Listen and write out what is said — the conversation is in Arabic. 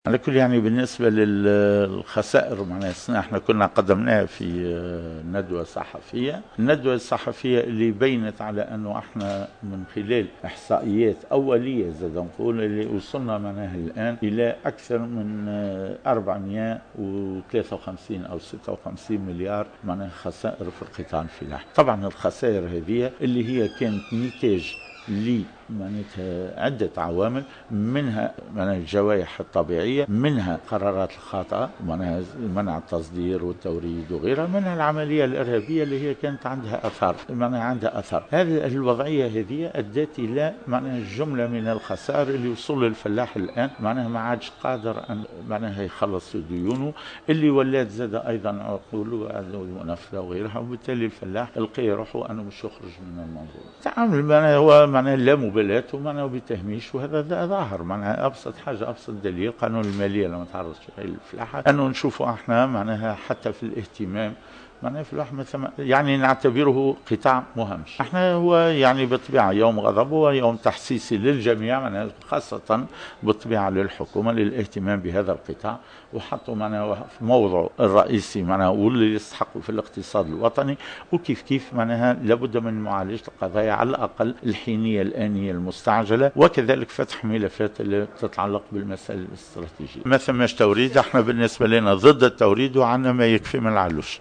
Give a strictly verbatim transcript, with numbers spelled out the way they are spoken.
على كل يعني بالنسبة للخسائر معناها احنا كنا قدمناها في ندوة صحفية. الندوة الصحفية اللي بينت على انه احنا من خلال احصائيات اولية زاد نقول اللي وصلنا معناها الان الى اكثر من أربعمئة وثلاثة وخمسين او ستة وخمسين مليار معناها خسائر في القطاع الفلاحي. طبعا الخسائر هذه اللي هي كانت نتاج لي معناتها عدة عوامل، منها معناها الجوائح الطبيعية، منها قرارات الخاطئة معناها منع التصدير والتوريد وغيرها، منها العملية الإرهابية اللي هي كانت عندها أثار معناها عندها أثر. هذه الوضعية هذه أدت إلى معناها جملة من الخسائر اللي وصل للفلاح الآن معناها ما عادش قادر أن معناها يخلص ديونه، اللي ولات زاد أيضا عقوله المنافسة وغيرها، وبالتالي الفلاح يلقى روحه أنه مش يخرج من المنظومة. تعامل معناها هو معناها لا مبالاة ومعناها بتهميش، وهذا ظاهر معناها ابسط حاجه ابسط دليل قانون الماليه لما تعرض شغل الفلاحه انه نشوفوا احنا معناها حتى في الاهتمام معناها في اللحمة يعني نعتبره قطاع مهمش. احنا هو يعني بالطبيعه يوم غضب هو يوم تحسيسي للجميع معناها خاصه بالطبيعه للحكومه للاهتمام بهذا القطاع، وحطوا معناها في موضعه الرئيسي معناها واللي يستحقوا في الاقتصاد الوطني، وكيف كيف معناها لابد من معالجه القضايا على الاقل الحينيه الانيه المستعجله، وكذلك فتح ملفات اللي تتعلق بالمسائل الاستراتيجيه. ما ثماش توريد، احنا بالنسبه لنا ضد التوريد وعندنا ما يكفي من العلوش.